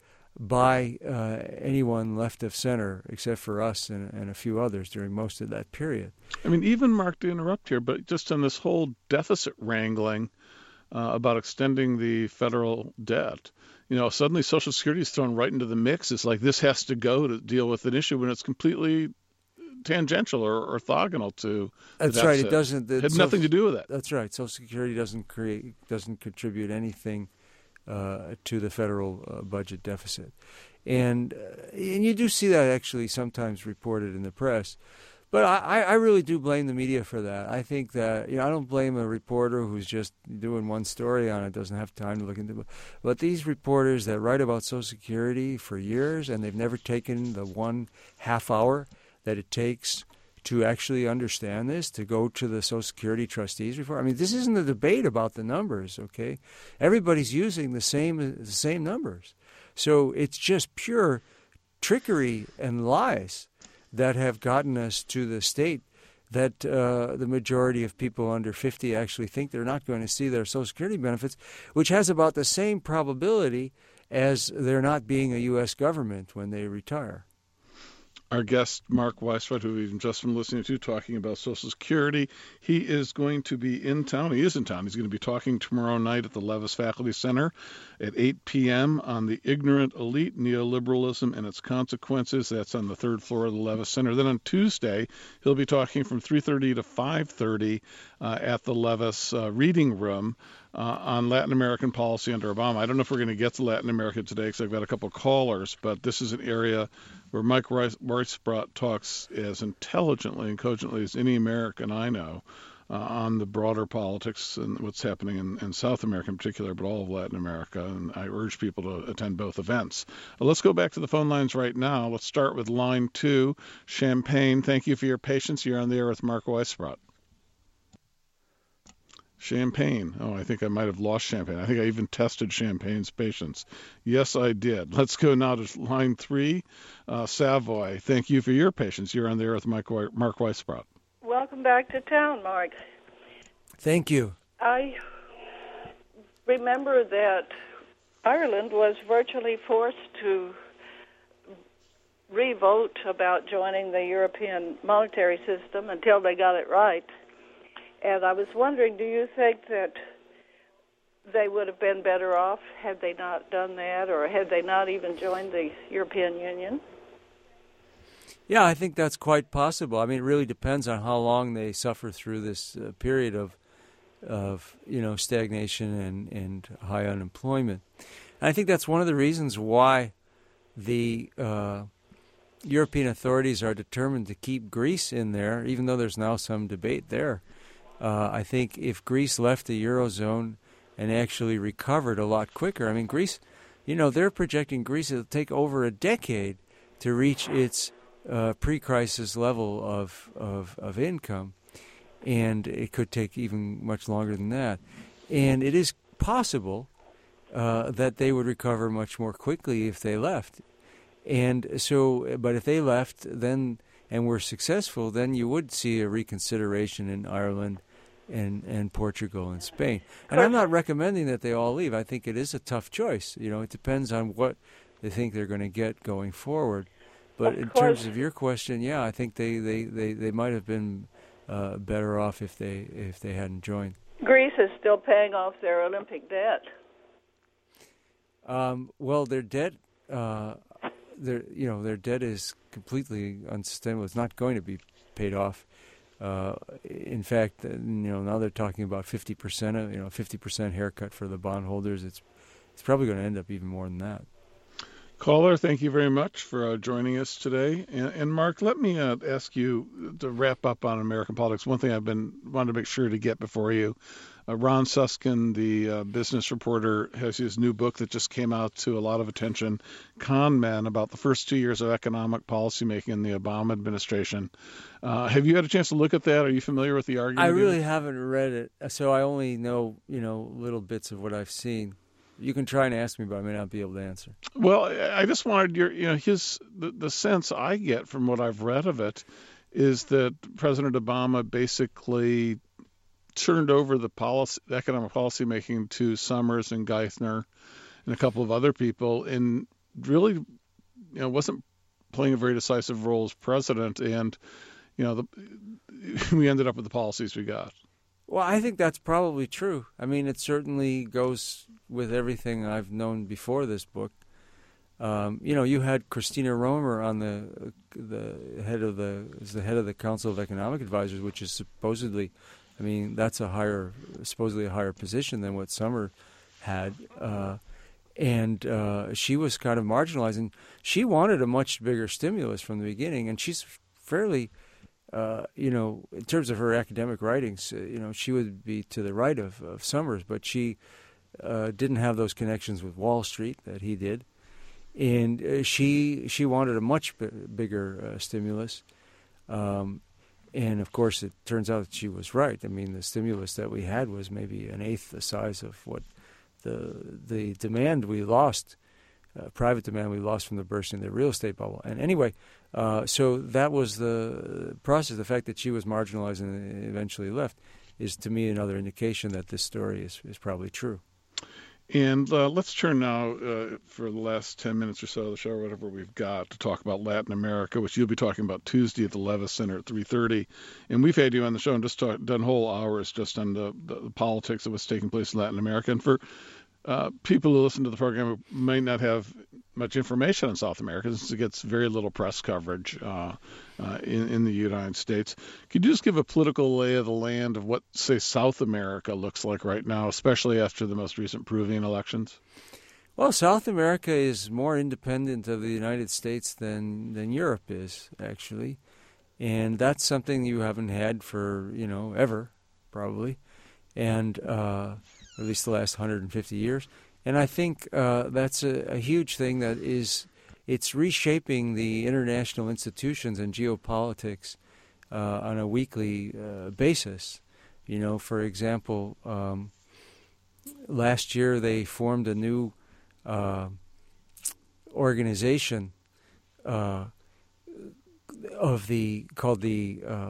by uh, anyone left of center except for us and, and a few others during most of that period. I mean, even, Mark, to interrupt here, but just on this whole deficit wrangling uh, about extending the federal debt, you know, suddenly Social Security is thrown right into the mix. It's like this has to go to deal with an issue when it's completely tangential or orthogonal to that's the right. It doesn't. It had Social, nothing to do with it. That's right. Social Security doesn't create, doesn't contribute anything Uh, to the federal uh, budget deficit. And uh, and you do see that actually sometimes reported in the press. But I, I really do blame the media for that. I think that, you know, I don't blame a reporter who's just doing one story on it, doesn't have time to look into it. But these reporters that write about Social Security for years, and they've never taken the one half hour that it takes to actually understand this, to go to the Social Security trustees report. I mean, this isn't a debate about the numbers, okay? Everybody's using the same the same numbers. So it's just pure trickery and lies that have gotten us to the state that uh, the majority of people under fifty actually think they're not going to see their Social Security benefits, which has about the same probability as there not being a U S government when they retire. Our guest, Mark Weisbrot, who we've just been listening to, talking about Social Security. He is going to be in town. He is in town. He's going to be talking tomorrow night at the Levis Faculty Center at eight p.m. on the Ignorant Elite, Neoliberalism and Its Consequences. That's on the third floor of the Levis Center. Then on Tuesday, he'll be talking from three thirty to five thirty uh, at the Levis uh, Reading Room Uh, on Latin American policy under Obama. I don't know if we're going to get to Latin America today because I've got a couple of callers, but this is an area where Mike Weisbrot talks as intelligently and cogently as any American I know uh, on the broader politics and what's happening in, in South America in particular, but all of Latin America, and I urge people to attend both events. Uh, let's go back to the phone lines right now. Let's start with line two, Champaign. Thank you for your patience. You're on the air with Mark Weisbrot. Champaign. Oh, I think I might have lost Champaign. I think I even tested Champagne's patience. Yes, I did. Let's go now to line three, uh, Savoy. Thank you for your patience. You're on the air with Mark, We- Mark Weisbrot. Welcome back to town, Mark. Thank you. I remember that Ireland was virtually forced to re-vote about joining the European monetary system until they got it right. And I was wondering, do you think that they would have been better off had they not done that, or had they not even joined the European Union? Yeah, I think that's quite possible. I mean, it really depends on how long they suffer through this uh, period of, of you know, stagnation and, and high unemployment. And I think that's one of the reasons why the uh, European authorities are determined to keep Greece in there, even though there's now some debate there. Uh, I think if Greece left the Eurozone and actually recovered a lot quicker, I mean, Greece, you know, they're projecting Greece will take over a decade to reach its uh, pre-crisis level of, of, of income, and it could take even much longer than that. And it is possible uh, that they would recover much more quickly if they left. And so, but if they left, then and were successful, then you would see a reconsideration in Ireland and, and Portugal and Spain. And I'm not recommending that they all leave. I think it is a tough choice. You know, it depends on what they think they're going to get going forward. But in terms of your question, yeah, I think they, they, they, they might have been uh, better off if they if they hadn't joined. Greece is still paying off their Olympic debt. Um, well, their debt, uh, their you know, their debt is completely unsustainable. It's not going to be paid off. Uh, in fact, uh, you know, now they're talking about fifty percent, of, you know, fifty percent haircut for the bondholders. It's it's probably going to end up even more than that. Caller, thank you very much for uh, joining us today. And, and Mark, let me uh, ask you to wrap up on American politics. One thing I've been wanted to make sure to get before you. Uh, Ron Suskind, the uh, business reporter, has his new book that just came out to a lot of attention, Con Men, about the first two years of economic policymaking in the Obama administration. Uh, have you had a chance to look at that? Are you familiar with the argument? I really haven't read it, so I only know, you know, little bits of what I've seen. You can try and ask me, but I may not be able to answer. Well, I just wanted your, you know, his the, the sense I get from what I've read of it is that President Obama basically turned over the policy, the economic policy making to Summers and Geithner and a couple of other people, and really, you know, wasn't playing a very decisive role as president. And you know, the, we ended up with the policies we got. Well, I think that's probably true. I mean, it certainly goes with everything I've known before this book. Um, you know, you had Christina Romer on the the head of the is the head of the Council of Economic Advisors, which is supposedly, I mean, that's a higher, supposedly a higher position than what Summer had, uh, and uh, she was kind of marginalized, and she wanted a much bigger stimulus from the beginning, and she's fairly. Uh, you know, in terms of her academic writings, uh, you know, she would be to the right of, of Summers, but she uh, didn't have those connections with Wall Street that he did, and uh, she she wanted a much b- bigger uh, stimulus, um, and of course, it turns out that she was right. I mean, the stimulus that we had was maybe an eighth the size of what the the demand we lost. Uh, private demand we lost from the bursting of the real estate bubble. And anyway, uh, so that was the process. The fact that she was marginalized and eventually left is, to me, another indication that this story is, is probably true. And uh, let's turn now uh, for the last ten minutes or so of the show, or whatever we've got, to talk about Latin America, which you'll be talking about Tuesday at the Levis Center at three thirty. And we've had you on the show and just talk, done whole hours just on the, the, the politics of what's taking place in Latin America. And for Uh, people who listen to the program may not have much information on South America since it gets very little press coverage uh, uh, in, in the United States. Could you just give a political lay of the land of what, say, South America looks like right now, especially after the most recent Peruvian elections? Well, South America is more independent of the United States than, than Europe is, actually. And that's something you haven't had for, you know, ever, probably. And... Uh, at least the last one hundred fifty years. And I think uh, that's a, a huge thing that is, it's reshaping the international institutions and geopolitics uh, on a weekly uh, basis. You know, for example, um, last year they formed a new uh, organization uh, of the, called the uh,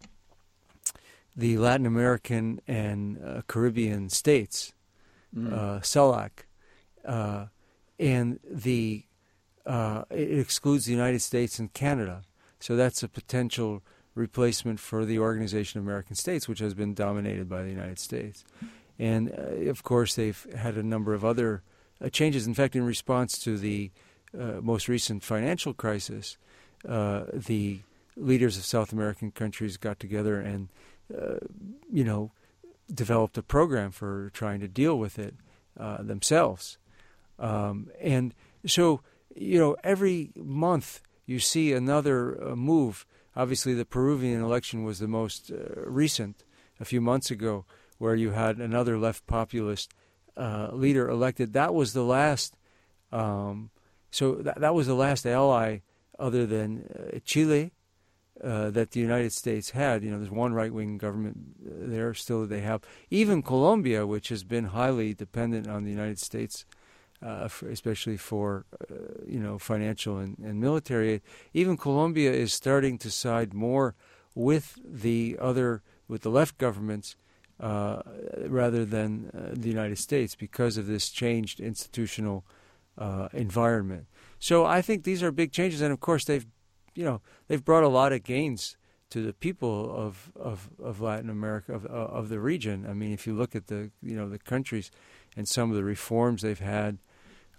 the Latin American and uh, Caribbean states, mm. uh, CELAC, uh, and the uh, it excludes the United States and Canada. So that's a potential replacement for the Organization of American States, which has been dominated by the United States. And, uh, of course, they've had a number of other uh, changes. In fact, in response to the uh, most recent financial crisis, uh, the leaders of South American countries got together and Uh, you know, developed a program for trying to deal with it uh, themselves. Um, and so, you know, every month you see another uh, move. Obviously, the Peruvian election was the most uh, recent, a few months ago, where you had another left populist uh, leader elected. That was the last, um, so th- that was the last ally other than uh, Chile, Uh, that the United States had. You know, there's one right-wing government there still that they have. Even Colombia, which has been highly dependent on the United States, uh, for, especially for, uh, you know, financial and, and military aid, even Colombia is starting to side more with the other, with the left governments uh, rather than uh, the United States because of this changed institutional uh, environment. So I think these are big changes, and of course they've You know, they've brought a lot of gains to the people of of, of Latin America, of of the region. I mean, if you look at the you know the countries and some of the reforms they've had,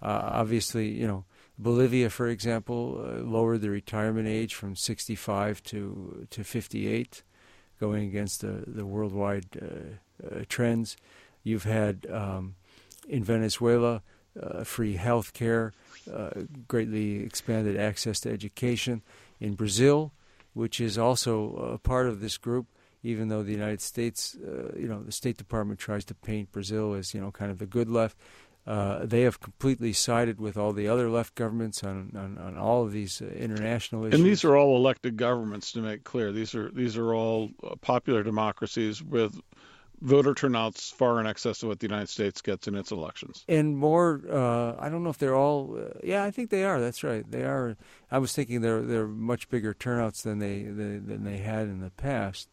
Uh, obviously, you know, Bolivia, for example, uh, lowered the retirement age from sixty-five to to fifty-eight, going against the, the worldwide uh, uh, trends. You've had, um, in Venezuela, uh, free health care, uh, greatly expanded access to education. In Brazil, which is also a part of this group, even though the United States, uh, you know, the State Department tries to paint Brazil as, you know, kind of the good left. Uh, they have completely sided with all the other left governments on, on, on all of these uh, international issues. And these are all elected governments, to make clear. These are these are all uh, popular democracies with voter turnouts far in excess of what the United States gets in its elections. And more, uh, I don't know if they're all. Uh, yeah, I think they are. That's right. They are. I was thinking they're they're much bigger turnouts than they, they than they had in the past.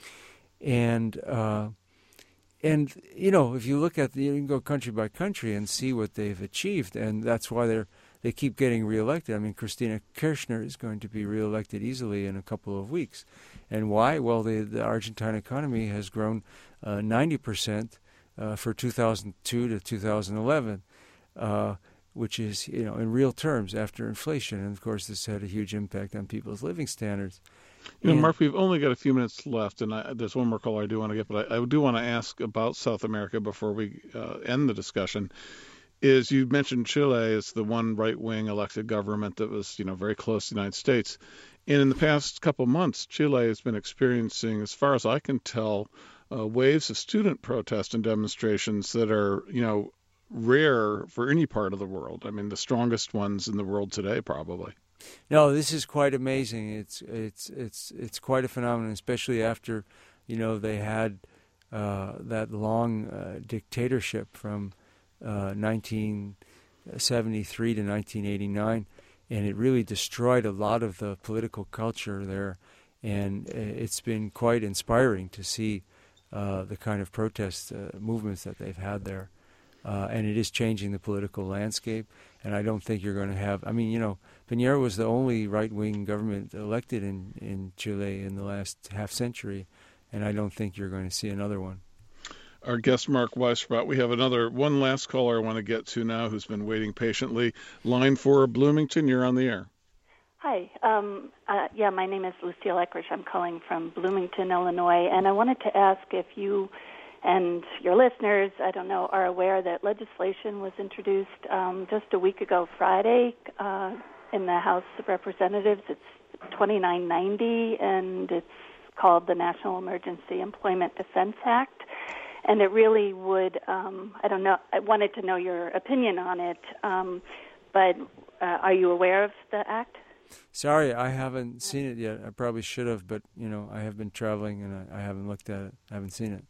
And. Uh, And, you know, if you look at the, you can go country by country and see what they've achieved, and that's why they're they keep getting reelected. I mean, Christina Kirchner is going to be reelected easily in a couple of weeks. And why? Well, the, the Argentine economy has grown uh, ninety percent uh, for two thousand two to two thousand eleven, uh, which is, you know, in real terms after inflation. And, of course, this had a huge impact on people's living standards. You know, Mark, we've only got a few minutes left, and I, there's one more caller I do want to get, but I, I do want to ask about South America before we uh, end the discussion. Is you mentioned Chile as the one right-wing elected government that was, you know, very close to the United States. And in the past couple of months, Chile has been experiencing, as far as I can tell, uh, waves of student protests and demonstrations that are, you know, rare for any part of the world. I mean, the strongest ones in the world today, probably. No, this is quite amazing. It's it's it's it's quite a phenomenon, especially after, you know, they had uh, that long uh, dictatorship from uh, nineteen seventy-three to nineteen eighty-nine, and it really destroyed a lot of the political culture there. And it's been quite inspiring to see uh, the kind of protest uh, movements that they've had there. Uh, and it is changing the political landscape. And I don't think you're going to have, I mean, you know, Piñera was the only right-wing government elected in, in Chile in the last half century, and I don't think you're going to see another one. Our guest, Mark Weisbrot. We have another, one last caller I want to get to now who's been waiting patiently. Line four, Bloomington, you're on the air. Hi. Um, uh, yeah, my name is Lucille Eckrich. I'm calling from Bloomington, Illinois, and I wanted to ask if you and your listeners, I don't know, are aware that legislation was introduced um, just a week ago Friday uh, in the House of Representatives. It's twenty-nine ninety, and it's called the National Emergency Employment Defense Act. And it really would, um, I don't know, I wanted to know your opinion on it, um, but uh, are you aware of the act? Sorry, I haven't seen it yet. I probably should have, but, you know, I have been traveling and I, I haven't looked at it. I haven't seen it.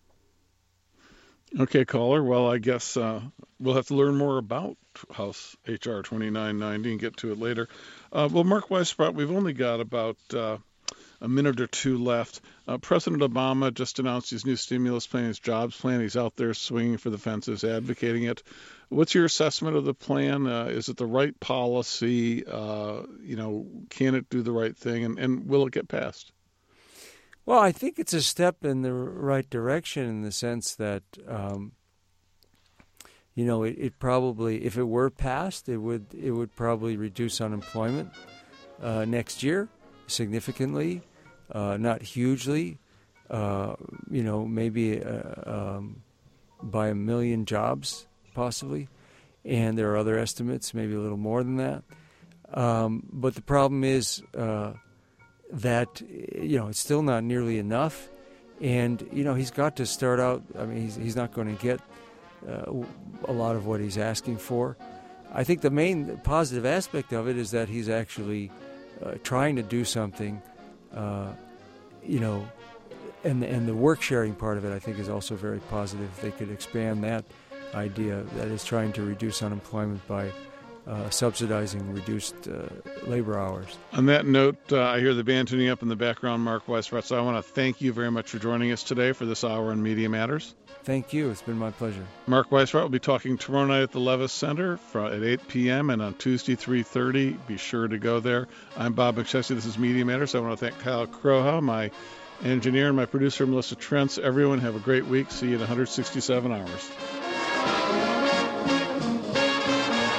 Okay, caller. Well, I guess uh, we'll have to learn more about House H R twenty-nine ninety and get to it later. Uh, well, Mark Weisbrot, we've only got about uh, a minute or two left. Uh, President Obama just announced his new stimulus plan, his jobs plan. He's out there swinging for the fences, advocating it. What's your assessment of the plan? Uh, is it the right policy? Uh, you know, can it do the right thing? And, and will it get passed? Well, I think it's a step in the right direction in the sense that, um, you know, it, it probably, if it were passed, it would it would probably reduce unemployment uh, next year significantly, uh, not hugely, uh, you know, maybe uh, um, by a million jobs possibly, and there are other estimates, maybe a little more than that. Um, but the problem is. Uh, that, you know, it's still not nearly enough. And, you know, he's got to start out, I mean, he's, he's not going to get uh, a lot of what he's asking for. I think the main positive aspect of it is that he's actually uh, trying to do something, uh, you know, and, and the work sharing part of it I think is also very positive. They could expand that idea, that is trying to reduce unemployment by Uh, subsidizing reduced uh, labor hours. On that note, uh, I hear the band tuning up in the background, Mark Weisbrot. So I want to thank you very much for joining us today for this hour on Media Matters. Thank you. It's been my pleasure. Mark Weisbrot will be talking tomorrow night at the Levis Center at eight p.m. and on Tuesday, three thirty. Be sure to go there. I'm Bob McChesney. This is Media Matters. I want to thank Kyle Croha, my engineer, and my producer, Melissa Trentz. Everyone have a great week. See you in one hundred sixty-seven hours.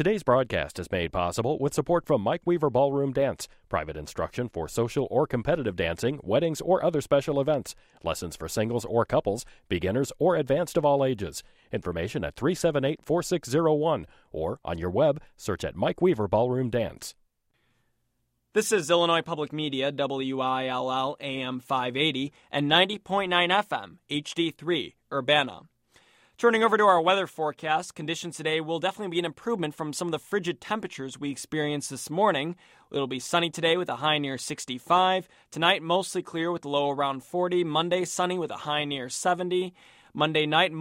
Today's broadcast is made possible with support from Mike Weaver Ballroom Dance, private instruction for social or competitive dancing, weddings, or other special events, lessons for singles or couples, beginners or advanced of all ages. Information at three seven eight, four six zero one or on your web, search at Mike Weaver Ballroom Dance. This is Illinois Public Media, W I L L A M five eighty and ninety point nine F M, H D three, Urbana. Turning over to our weather forecast, conditions today will definitely be an improvement from some of the frigid temperatures we experienced this morning. It'll be sunny today with a high near sixty-five. Tonight, mostly clear with a low around forty. Monday, sunny with a high near seventy. Monday night,